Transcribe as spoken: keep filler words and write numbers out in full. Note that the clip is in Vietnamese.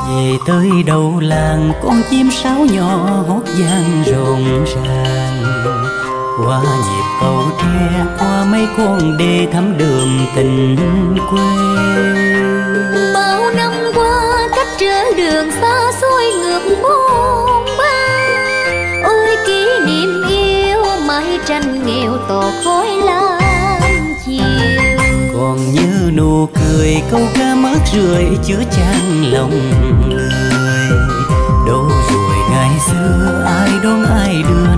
Về tới đầu làng con chim sáo nhỏ hót vang rộn ràng, qua nhịp cầu tre qua mấy con đê thắm đường tình quê. Bao năm qua cách trở đường xa xôi ngược bôn ba, ôi kỷ niệm yêu mái tranh nghèo tỏ khói lam chiều. Còn như nụ cười câu ca mát rượi chứa chan lòng người. Đâu rồi ngày xưa ai đón ai đưa